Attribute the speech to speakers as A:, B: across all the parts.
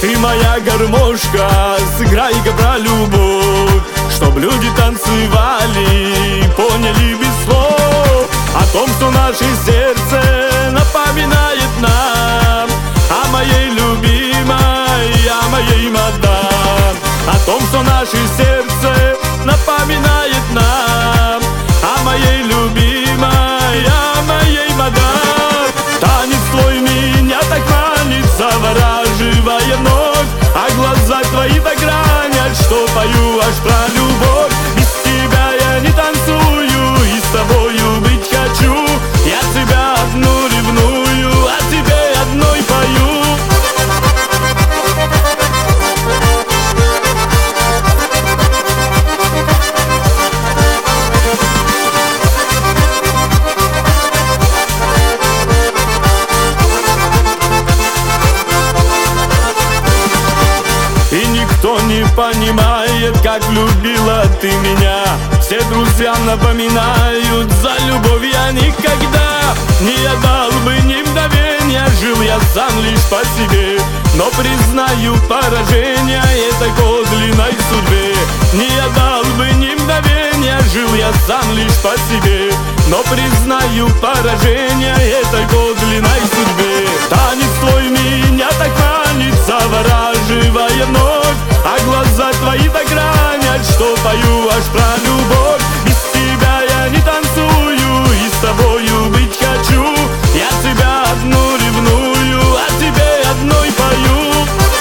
A: Ты моя гармошка, сыграй-ка про любовь, чтоб люди танцевали, поняли без слов о том, что наше сердце напоминает нам о моей любимой, о моей мадам. О том, что наше сердце напоминает нам о моей любимой, о моей мадам. Танец твой меня так манит, завораживая вновь, а глаза твои так ранят, что пою аж про любовь. Без тебя я не танцую и с тобою быть хочу. Я тебя одну ревную, а тебе одной пою. И никто не понимает, как любила ты меня. Все друзья напоминают, за любовь я никогда не отдал бы ни мгновения. Жил я сам лишь по себе, но признаю поражение этой подлинной судьбе. Не отдал бы ни мгновения, жил я сам лишь по себе, но признаю поражение этой подлинной судьбе. Танец твой меня так манит, завораживая вновь, а глаза твои так ранят, что пою аж про любовь. Без тебя я не танцую и с тобою быть хочу. Я тебя одну ревную, а тебе одной пою.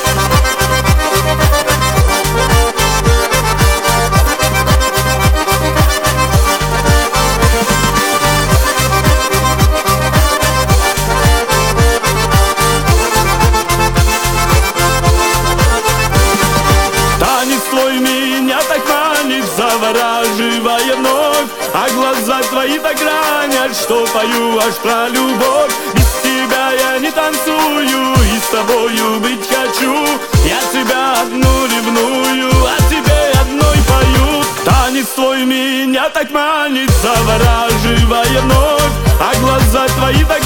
A: Танец твой меня так манит, завораживая вновь, а глаза твои так ранят, что пою аж про любовь. Без тебя я не танцую и с тобою быть хочу. Я тебя одну ревную, а тебе одной пою. Танец твой меня так манит, завораживая вновь, а глаза твои так